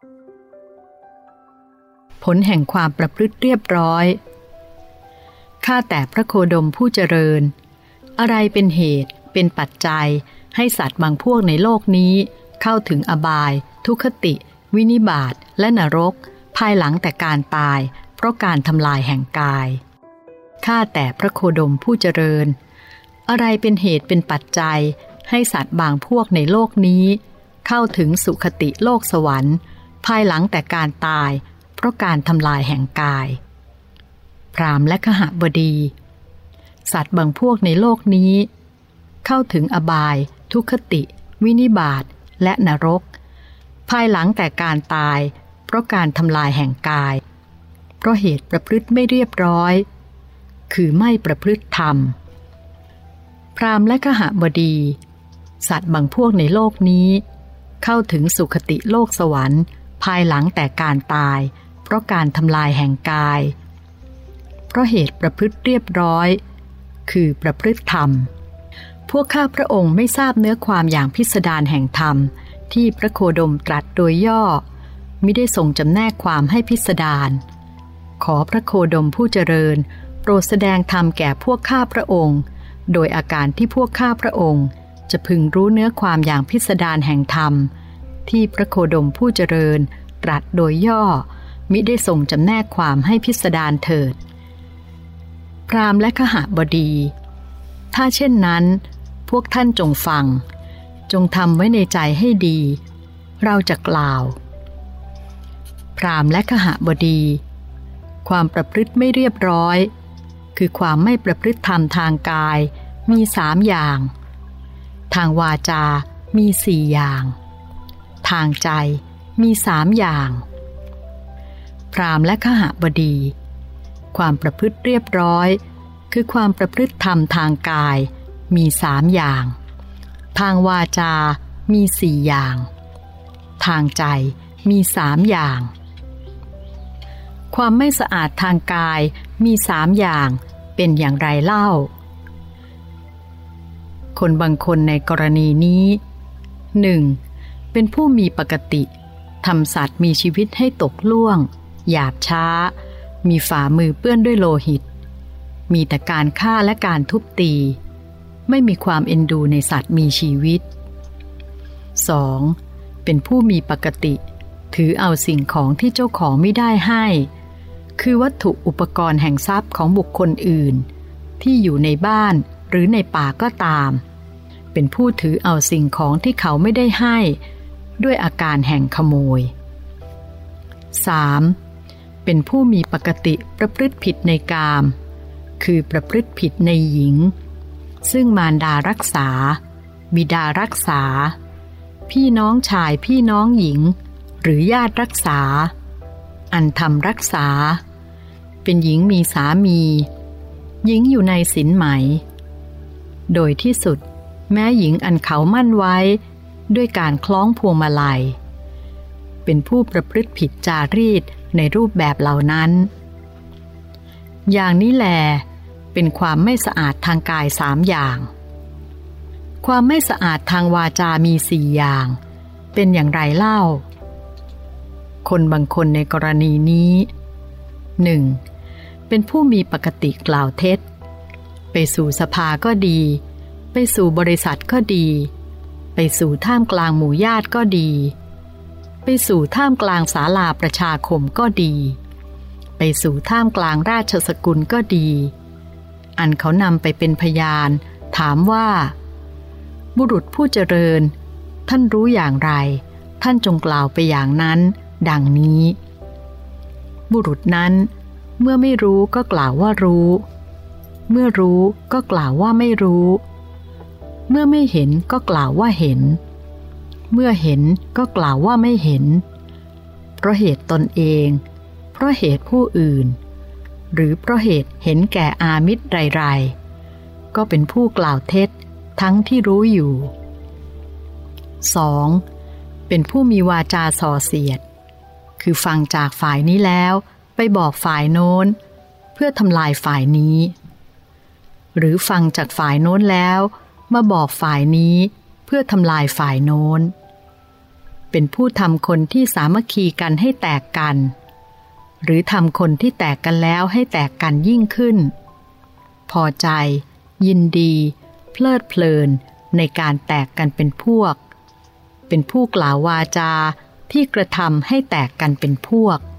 ผลแห่งความประพฤติเรียบร้อยข้าแต่พระโคดมผู้เจริญอะไรเป็นเหตุเป็นปัจจัยให้สัตว์บางพวกในโลกนี้เข้าถึงอบายทุคติวินิบาตและนรกภายหลังแต่การตายเพราะการทำลายแห่งกายข้าแต่พระโคดมผู้เจริญอะไรเป็นเหตุเป็นปัจจัยให้สัตว์บางพวกในโลกนี้เข้าถึงสุคติโลกสวรรค์ภายหลังแต่การตายเพราะการทำลายแห่งกายพราหมณ์และคหบดีสัตว์บางพวกในโลกนี้เข้าถึงอบายทุคติวินิบาตและนรกภายหลังแต่การตายเพราะการทำลายแห่งกายเพราะเหตุประพฤติไม่เรียบร้อยคือไม่ประพฤติธรรมพราหมณ์และคหบดีสัตว์บางพวกในโลกนี้เข้าถึงสุคติโลกสวรรค์ภายหลังแต่การตายเพราะการทำลายแห่งกายเพราะเหตุประพฤติเรียบร้อยคือประพฤติธรรมพวกข้าพระองค์ไม่ทราบเนื้อความอย่างพิสดารแห่งธรรมที่พระโคดมตรัสโดยย่อมิได้ทรงจำแนกความให้พิสดารขอพระโคดมผู้เจริญโปรดแสดงธรรมแก่พวกข้าพระองค์โดยอาการที่พวกข้าพระองค์จะพึงรู้เนื้อความอย่างพิสดารแห่งธรรมที่พระโคดมผู้เจริญตรัสโดยย่อมิได้ทรงจำแนกความให้พิสดารเถิดพราหมณ์และคหบดีถ้าเช่นนั้นพวกท่านจงฟังจงทำไว้ในใจให้ดีเราจะกล่าวพราหมณ์และคหบดีความประพฤติไม่เรียบร้อยคือความไม่ประพฤติธรรมทางกายมี3อย่างทางวาจามี4อย่างทางใจมี3อย่างพราหมณ์และคหบดีความประพฤติเรียบร้อยคือความประพฤติธรรมทางกายมี3อย่างทางวาจามี4อย่างทางใจมี3อย่างความไม่สะอาดทางกายมี3อย่างเป็นอย่างไรเล่าคนบางคนในกรณีนี้ 1. เป็นผู้มีปกติทำสัตว์มีชีวิตให้ตกล่วงหยาบช้ามีฝ่ามือเปื้อนด้วยโลหิตมีแต่การฆ่าและการทุบตีไม่มีความเอ็นดูในสัตว์มีชีวิต 2. เป็นผู้มีปกติถือเอาสิ่งของที่เจ้าของไม่ได้ให้คือวัตถุอุปกรณ์แห่งทรัพย์ของบุคคลอื่นที่อยู่ในบ้านหรือในป่าก็ตามเป็นผู้ถือเอาสิ่งของที่เขาไม่ได้ให้ด้วยอาการแห่งขโมย 3. เป็นผู้มีปกติประพฤติผิดในกามคือประพฤติผิดในหญิงซึ่งมารดารักษาบิดารักษาพี่น้องชายพี่น้องหญิงหรือญาติรักษาอันธรรมรักษาเป็นหญิงมีสามีหญิงอยู่ในศีลไหมโดยที่สุดแม้หญิงอันเขามั่นไว้ด้วยการคล้องพวงมาลัยเป็นผู้ประพฤติผิดจารีตในรูปแบบเหล่านั้นอย่างนี้แลเป็นความไม่สะอาดทางกาย3อย่างความไม่สะอาดทางวาจามี4อย่างเป็นอย่างไรเล่าคนบางคนในกรณีนี้ 1. เป็นผู้มีปกติกล่าวเท็จไปสู่สภาก็ดีไปสู่บริษัทก็ดีไปสู่ท่ามกลางหมู่ญาติก็ดีไปสู่ท่ามกลางศาลาประชาคมก็ดีไปสู่ท่ามกลางราชสกุลก็ดีอันเขานำไปเป็นพยานถามว่าบุรุษผู้เจริญท่านรู้อย่างไรท่านจงกล่าวไปอย่างนั้นดังนี้บุรุษนั้นเมื่อไม่รู้ก็กล่าวว่ารู้เมื่อรู้ก็กล่าวว่าไม่รู้เมื่อไม่เห็นก็กล่าวว่าเห็นเมื่อเห็นก็กล่าวว่าไม่เห็นเพราะเหตุตนเองเพราะเหตุผู้อื่นหรือเพราะเหตุเห็นแก่อามิตรไรๆก็เป็นผู้กล่าวเท็จทั้งที่รู้อยู่ 2. เป็นผู้มีวาจาส่อเสียดคือฟังจากฝ่ายนี้แล้วไปบอกฝ่ายโน้นเพื่อทำลายฝ่ายนี้หรือฟังจากฝ่ายโน้นแล้วมาบอกฝ่ายนี้เพื่อทำลายฝ่ายโน้นเป็นผู้ทำคนที่สามัคคีกันให้แตกกันหรือทำคนที่แตกกันแล้วให้แตกกันยิ่งขึ้นพอใจยินดีเพลิดเพลินในการแตกกันเป็นพวกเป็นผู้กล่าววาจาที่กระทำให้แตกกันเป็นพวก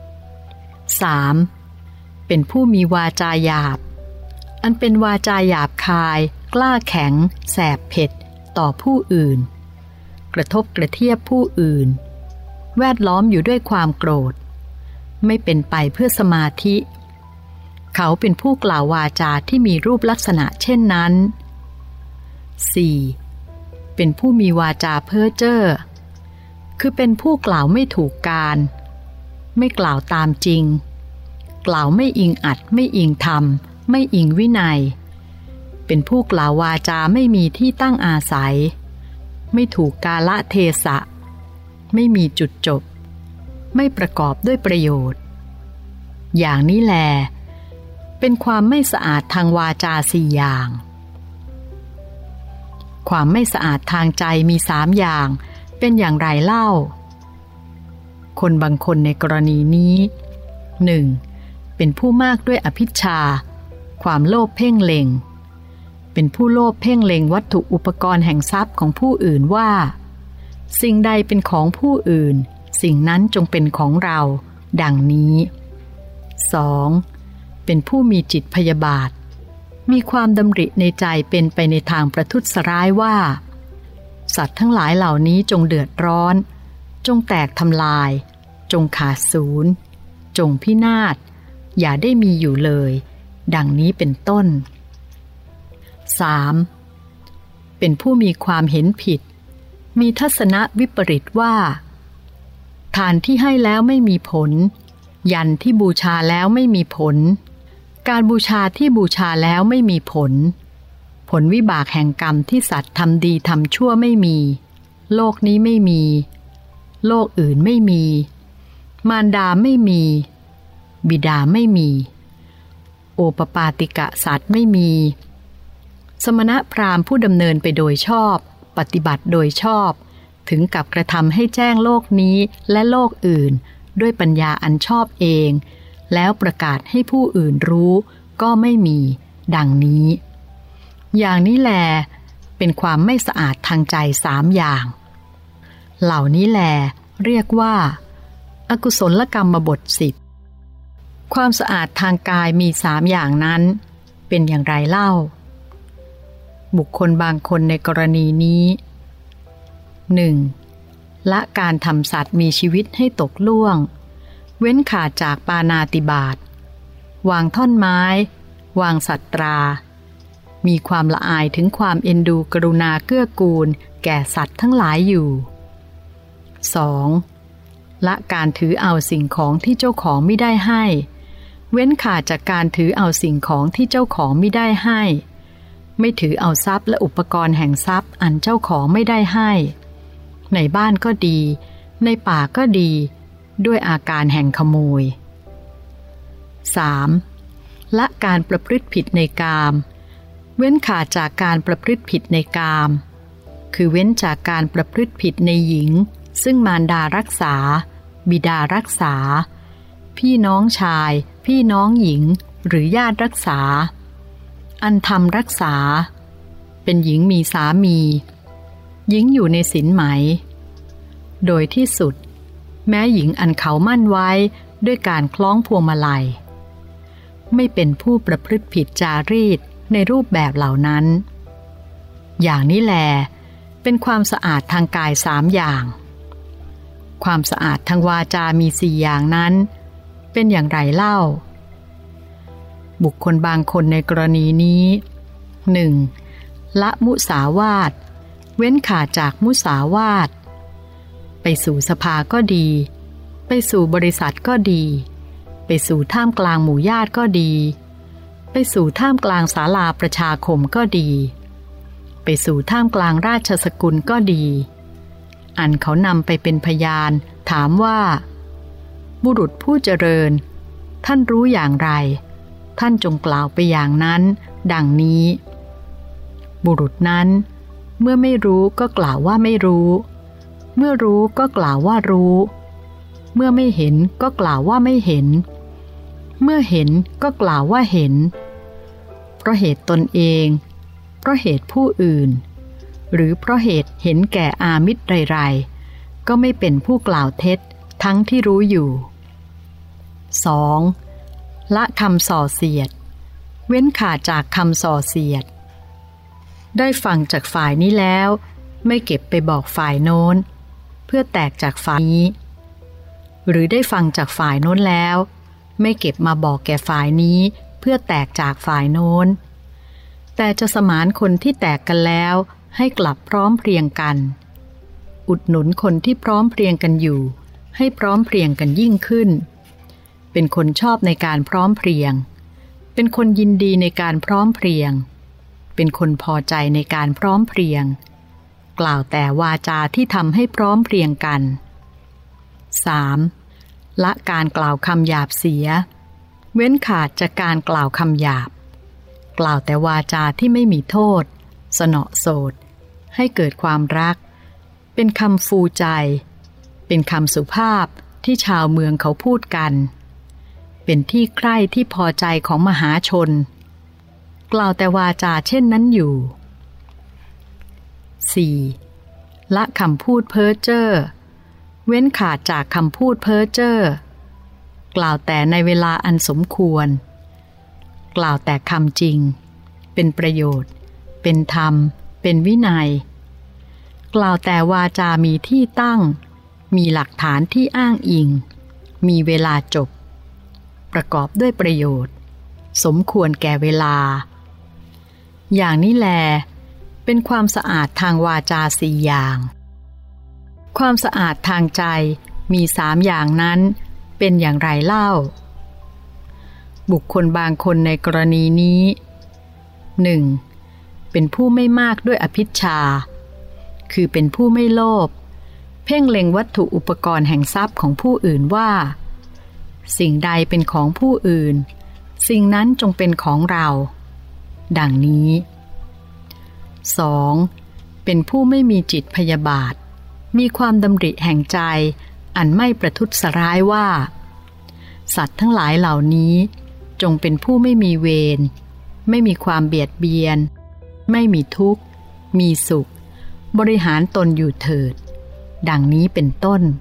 3. เป็นผู้มีวาจาหยาบอันเป็นวาจาหยาบคายกล้าแข็งแสบเผ็ดต่อผู้อื่นกระทบกระเทียบผู้อื่นแวดล้อมอยู่ด้วยความโกรธไม่เป็นไปเพื่อสมาธิเขาเป็นผู้กล่าววาจาที่มีรูปลักษณะเช่นนั้น 4. เป็นผู้มีวาจาเพ้อเจ้อคือเป็นผู้กล่าวไม่ถูกการไม่กล่าวตามจริงกล่าวไม่อิงอัดไม่อิงธรรมไม่อิงวินัยเป็นผู้กล่าววาจาไม่มีที่ตั้งอาศัยไม่ถูกกาลเทศะไม่มีจุดจบไม่ประกอบด้วยประโยชน์อย่างนี้แลเป็นความไม่สะอาดทางวาจา4 อย่างความไม่สะอาดทางใจมี3 อย่างเป็นอย่างไรเล่าคนบางคนในกรณีนี้ 1. เป็นผู้มากด้วยอภิชฌาความโลภเพ่งเล็งเป็นผู้โลภเพ่งเล็งวัตถุอุปกรณ์แห่งทรัพย์ของผู้อื่นว่าสิ่งใดเป็นของผู้อื่นสิ่งนั้นจงเป็นของเราดังนี้ 2. เป็นผู้มีจิตพยาบาทมีความดำริในใจเป็นไปในทางประทุษร้ายว่าสัตว์ทั้งหลายเหล่านี้จงเดือดร้อนจงแตกทำลายจงขาดสูญจงพินาศอย่าได้มีอยู่เลยดังนี้เป็นต้น 3. เป็นผู้มีความเห็นผิดมีทัศนะวิปริตว่าทานที่ให้แล้วไม่มีผลยันที่บูชาแล้วไม่มีผลการบูชาที่บูชาแล้วไม่มีผลผลวิบากแห่งกรรมที่สัตว์ทำดีทำชั่วไม่มีโลกนี้ไม่มีโลกอื่นไม่มีมารดาไม่มีบิดาไม่มีโอปปาติกะสัตว์ไม่มีสมณพราหมณ์ผู้ดำเนินไปโดยชอบปฏิบัติโดยชอบถึงกับกระทำให้แจ้งโลกนี้และโลกอื่นด้วยปัญญาอันชอบเองแล้วประกาศให้ผู้อื่นรู้ก็ไม่มีดังนี้อย่างนี้แลเป็นความไม่สะอาดทางใจ3 อย่างเหล่านี้แลเรียกว่าอกุศลกรรมบท10ความสะอาดทางกายมี3 อย่างนั้นเป็นอย่างไรเล่าบุคคลบางคนในกรณีนี้ 1. ละการทำสัตว์มีชีวิตให้ตกล่วงเว้นขาดจากปาณาติบาตวางท่อนไม้วางสัตตรามีความละอายถึงความเอ็นดูกรุณาเกื้อกูลแก่สัตว์ทั้งหลายอยู่ 2. ละการถือเอาสิ่งของที่เจ้าของไม่ได้ให้เว้นขาดจากการถือเอาสิ่งของที่เจ้าของไม่ได้ให้ไม่ถือเอาทรัพย์และอุปกรณ์แห่งทรัพย์อันเจ้าของไม่ได้ให้ในบ้านก็ดีในป่าก็ดีด้วยอาการแห่งขโมย 3. ละการประพฤติผิดในกามเว้นขาดจากการประพฤติผิดในกามคือเว้นจากการประพฤติผิดในหญิงซึ่งมารดารักษาบิดารักษาพี่น้องชายพี่น้องหญิงหรือญาติรักษาอันธรรมรักษาเป็นหญิงมีสามีหญิงอยู่ในศีลไหมโดยที่สุดแม้หญิงอันเขามั่นไว้ด้วยการคล้องพวงมาลัยไม่เป็นผู้ประพฤติผิดจารีตในรูปแบบเหล่านั้นอย่างนี้แลเป็นความสะอาดทางกาย3 อย่างความสะอาดทางวาจามี4 อย่างนั้นเป็นอย่างไรเล่าบุคคลบางคนในกรณีนี้ 1. ละมุสาวาทเว้นขาดจากมุสาวาทไปสู่สภาก็ดีไปสู่บริษัทก็ดีไปสู่ท่ามกลางหมู่ญาติก็ดีไปสู่ท่ามกลางศาลาประชาคมก็ดีไปสู่ท่ามกลางราชสกุลก็ดีอันเขานำไปเป็นพยานถามว่าบุรุษผู้เจริญท่านรู้อย่างไรท่านจงกล่าวไปอย่างนั้นดังนี้บุรุษนั้นเมื่อไม่รู้ก็กล่าวว่าไม่รู้เมื่อรู้ก็กล่าวว่ารู้เมื่อไม่เห็นก็กล่าวว่าไม่เห็นเมื่อเห็นก็กล่าวว่าเห็นเพราะเหตุตนเองเพราะเหตุผู้อื่นหรือเพราะเหตุเห็นแก่อามิตรไรๆก็ไม่เป็นผู้กล่าวเท็จทั้งที่รู้อยู่ 2. ละคำส่อเสียดเว้นขาดจากคำส่อเสียดได้ฟังจากฝ่ายนี้แล้วไม่เก็บไปบอกฝ่ายโน้นเพื่อแตกจากฝ่ายนี้หรือได้ฟังจากฝ่ายโน้นแล้วไม่เก็บมาบอกแก่ฝ่ายนี้เพื่อแตกจากฝ่ายโน้นแต่จะสมานคนที่แตกกันแล้วให้กลับพร้อมเพรียงกันอุดหนุนคนที่พร้อมเพรียงกันอยู่ให้พร้อมเพรียงกันยิ่งขึ้นเป็นคนชอบในการพร้อมเพรียงเป็นคนยินดีในการพร้อมเพรียงเป็นคนพอใจในการพร้อมเพรียงกล่าวแต่วาจาที่ทำให้พร้อมเพรียงกัน 3. ละการกล่าวคำหยาบเสียเว้นขาดจากการกล่าวคำหยาบกล่าวแต่วาจาที่ไม่มีโทษสนอโสดให้เกิดความรักเป็นคำฟูใจเป็นคำสุภาพที่ชาวเมืองเขาพูดกันเป็นที่ใคร่ที่พอใจของมหาชนกล่าวแต่วาจาเช่นนั้นอยู่ 4. ละคำพูดเพ้อเจ้อเว้นขาดจากคำพูดเพ้อเจ้อกล่าวแต่ในเวลาอันสมควรกล่าวแต่คำจริงเป็นประโยชน์เป็นธรรมเป็นวินัยกล่าวแต่วาจามีที่ตั้งมีหลักฐานที่อ้างอิงมีเวลาจบประกอบด้วยประโยชน์สมควรแก่เวลาอย่างนี้แลเป็นความสะอาดทางวาจาสี่อย่างความสะอาดทางใจมี3อย่างนั้นเป็นอย่างไรเล่าบุคคลบางคนในกรณีนี้ 1. เป็นผู้ไม่มากด้วยอภิชฌาคือเป็นผู้ไม่โลภเพ่งเล็งวัตถุอุปกรณ์แห่งทรัพย์ของผู้อื่นว่าสิ่งใดเป็นของผู้อื่นสิ่งนั้นจงเป็นของเราดังนี้ 2. เป็นผู้ไม่มีจิตพยาบาทมีความดำริแห่งใจอันไม่ประทุษร้ายว่าสัตว์ทั้งหลายเหล่านี้จงเป็นผู้ไม่มีเวรไม่มีความเบียดเบียนไม่มีทุกข์มีสุขบริหารตนอยู่เถิดดังนี้เป็นต้น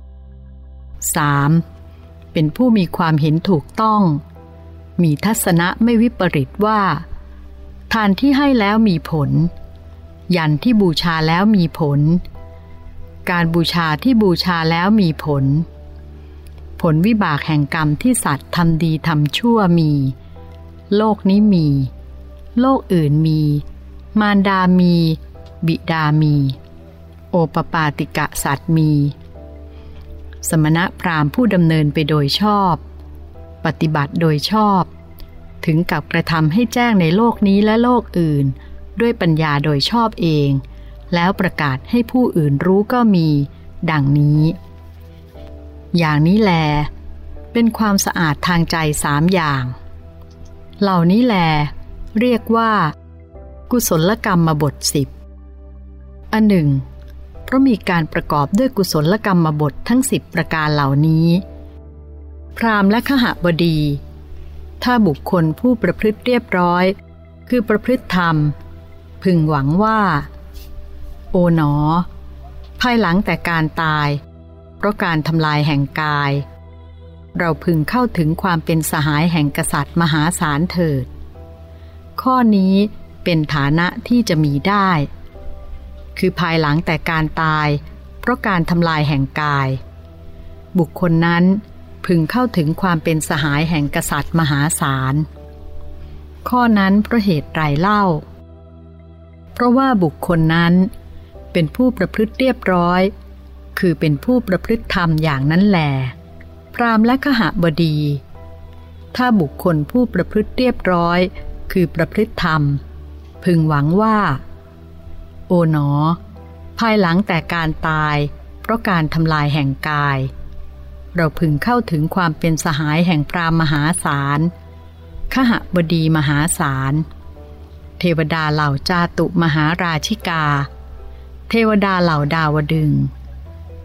3. เป็นผู้มีความเห็นถูกต้องมีทัศนะไม่วิปริตว่าทานที่ให้แล้วมีผลยันที่บูชาแล้วมีผลการบูชาที่บูชาแล้วมีผลผลวิบากแห่งกรรมที่สัตว์ทำดีทำชั่วมีโลกนี้มีโลกอื่นมีมารดามีบิดามีโอปปาติกะสัตว์มีสมณพราหมณ์ผู้ดำเนินไปโดยชอบปฏิบัติโดยชอบถึงกับกระทำให้แจ้งในโลกนี้และโลกอื่นด้วยปัญญาโดยชอบเองแล้วประกาศให้ผู้อื่นรู้ก็มีดังนี้อย่างนี้แลเป็นความสะอาดทางใจ3อย่างเหล่านี้แลเรียกว่ากุศลกรรมบท10อันหนึ่งเพราะมีการประกอบด้วยกุศลกรรมบททั้ง10ประการเหล่านี้พราหมณ์และขหบดีถ้าบุคคลผู้ประพฤติเรียบร้อยคือประพฤติธรรมพึงหวังว่าโอ๋หนอภายหลังแต่การตายเพราะการทำลายแห่งกายเราพึงเข้าถึงความเป็นสหายแห่งกษัตริย์มหาศาลเถิดข้อนี้เป็นฐานะที่จะมีได้คือภายหลังแต่การตายเพราะการทำลายแห่งกายบุคคลนั้นพึงเข้าถึงความเป็นสหายแห่งกษัตริย์มหาศาลข้อนั้นเพราะเหตุไรเล่าเพราะว่าบุคคลนั้นเป็นผู้ประพฤติเรียบร้อยคือเป็นผู้ประพฤติธรรมอย่างนั้นแลพราหมณ์และขหบดีถ้าบุคคลผู้ประพฤติเรียบร้อยคือประพฤติธรรมพึงหวังว่าโอ๋หนอภายหลังแต่การตายเพราะการทำลายแห่งกายเราพึงเข้าถึงความเป็นสหายแห่งพราหมณ์มหาศาลขหบดีมหาศาลเทวดาเหล่าจาตุมหาราชิกาเทวดาเหล่าดาวดึงส์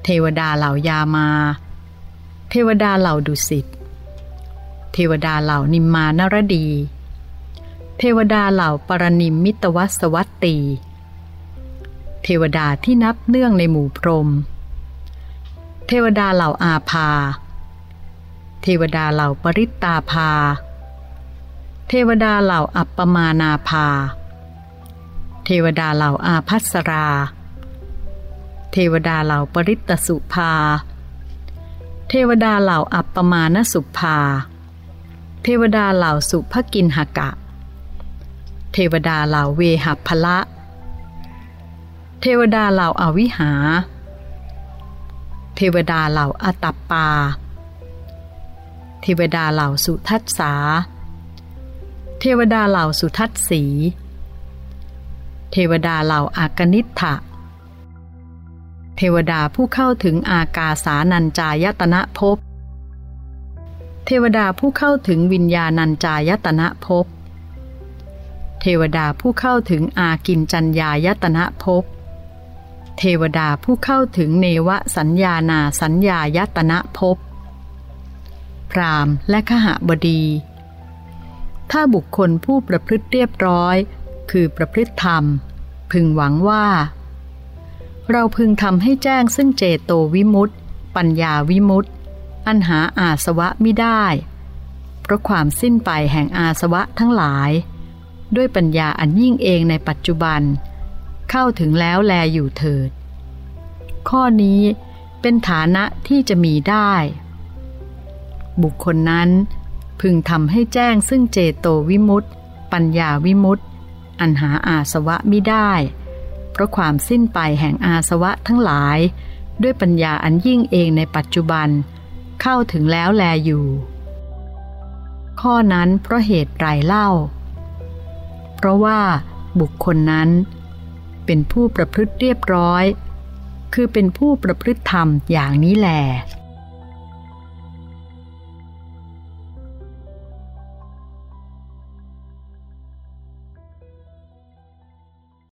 เทวดาเหล่ายามาเทวดาเหล่าดุสิตเทวดาเหล่านิมมานรดีเทวดาเหล่าปรนิมมิตวัสวัตตีเทวดาที่นับเนื่องในหมู่พรหมเทวดาเหล่าอาภาเทวดาเหล่าปริตตาภาเทวดาเหล่าอัปปมานาภาเทวดาเหล่าอาภัสราเทวดาเหล่าปริตตสุภาเทวดาเหล่าอัปปมานสุภาเทวดาเหล่าสุภกินหกะเทวดาเหล่าเวหัพพละเทวดาเหล่าอวิหาเทวดาเหล่าอตัปปาเทวดาเหล่าสุทัสสาเทวดาเหล่าสุทัสสีเทวดาเหล่าอากนิฏฐะเทวดาผู้เข้าถึงอากาสานัญจายตนะภพเทวดาผู้เข้าถึงวิญญาณัญจายตนะภพเทวดาผู้เข้าถึงอากินจัญญายตนะภพเทวดาผู้เข้าถึงเนวสัญญานาสัญญายตนะภพพราหมณ์และขหบดีถ้าบุคคลผู้ประพฤติเรียบร้อยคือประพฤติธรรมพึงหวังว่าเราพึงทำให้แจ้งซึ่งเจโตวิมุตติปัญญาวิมุตติอันหาอาสวะมิได้เพราะความสิ้นไปแห่งอาสวะทั้งหลายด้วยปัญญาอันยิ่งเองในปัจจุบันเข้าถึงแล้วแลอยู่เถิดข้อนี้เป็นฐานะที่จะมีได้บุคคลนั้นพึงทำให้แจ้งซึ่งเจโตวิมุตติปัญญาวิมุตติอันหาอาสวะมิได้เพราะความสิ้นไปแห่งอาสวะทั้งหลายด้วยปัญญาอันยิ่งเองในปัจจุบันเข้าถึงแล้วแลอยู่ข้อนั้นเพราะเหตุไรเล่าเพราะว่าบุคคลนั้นเป็นผู้ประพฤติเรียบร้อยคือเป็นผู้ประพฤติธรรมอย่างนี้แล